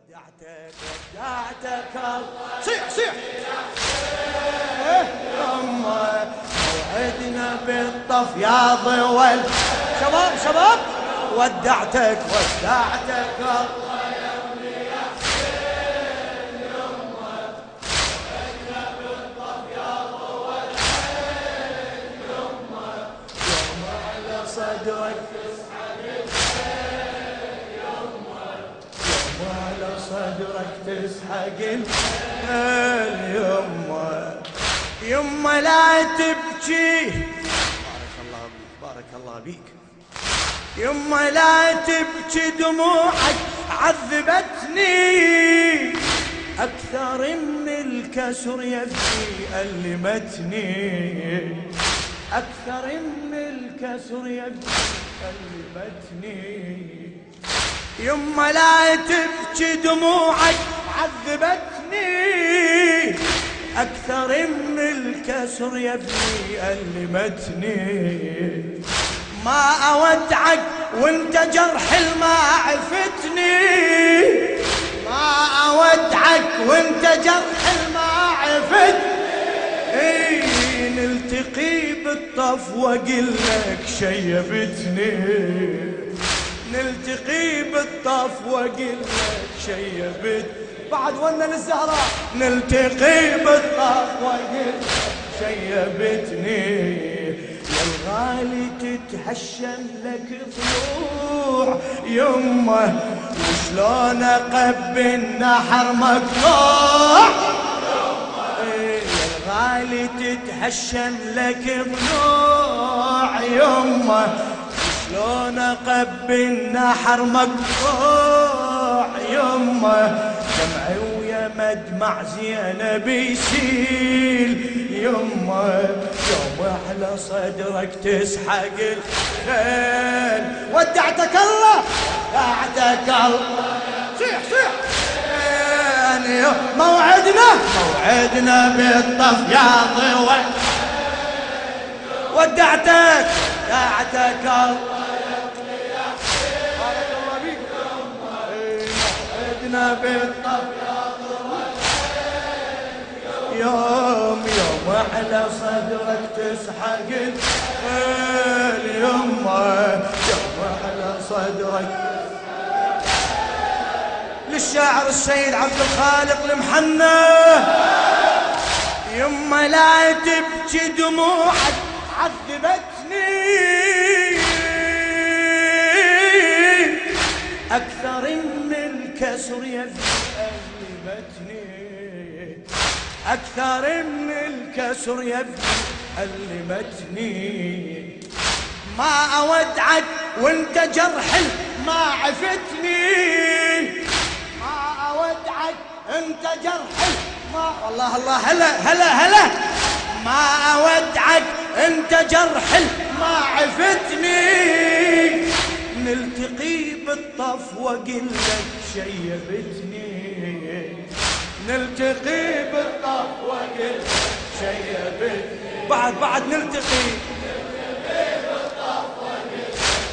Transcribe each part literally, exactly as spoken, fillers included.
ودعتك ودعتك الله صيح صيح يما موعدنا بالطف يا ضوال شباب شباب ودعتك ودعتك الله يا ابني يا حسين يما موعدنا بالطف يا ضوال يما يوم على صدرك صدرك تسحق اليمه يمه لا تبكي بارك الله بيك بارك الله بيك يمه لا تبكي دموعك عذبتني اكثر من الكسر يبكي ألمتني اكثر من الكسر يبكي ألمتني يما لا تبكي دموعك عذبتني أكثر من الكسر يا ابني ألمتني ما أودعك وانت جرح الما عفتني ما أودعك وانت جرح الما عفتني نلتقي بالطف وأقول لك شيبتني نلتقي بالطف وأقول لك شيبت بعد ونا للزهراء نلتقي بالطف وأقول لك شيبتني يا الغالي تتهشم لك ضلوع يمه وشلون أقب النحر مقطوع يا الغالي تتهشم لك ضلوع يمه شلون أقب النحر مقطوع يمه دمعي ويا مدمع زينب يسيل يمه يوم على صدرك تسحق الخيل ودعتك الله ودعتك الله صيح صيح موعدنا موعدنا بالطف يا ضوى ودعتك ودعتك الله بارك الله بيك موعدنا بالطف يا ضوى يوم يوم على صدرك تسحق اليوم يوم على صدرك للشاعر السيد عبد الخالق المحنى يما لا تبكي دموعك عذبتني أكثر من الكسر يألمتني أكثر من الكسر يألمتني ما أودعك وانت جرح ما عفتني ما أودعك انت جرح ما والله الله هلا هلا هلا ما أودعك انت جرح ما عفتني نلتقي بالطف وأقول لك شيبتني نلتقي بالطف وأقول لك شيبتني بعد بعد نلتقي نلتقي بالطف وأقول لك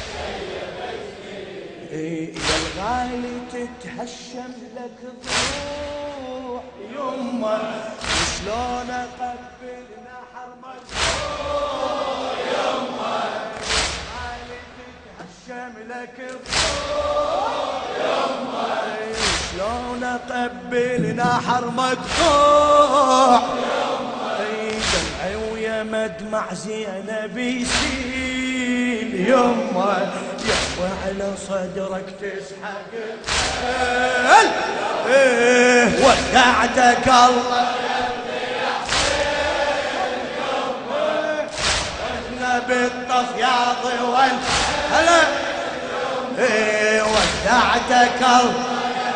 شيبتني يا الغالي تتهشم لك ضلوع يمه شلون أقبل نحر مجروح يمه غالي تتهشم لك الضلوع يمه شلون أقبل نحر مجروح يمه دمعي ويا مدمع زينب يسيل يمه يمه على صدرك تسحق ايه ودعتك الله بالطف يا ضوال هلا ايه ودعتك الله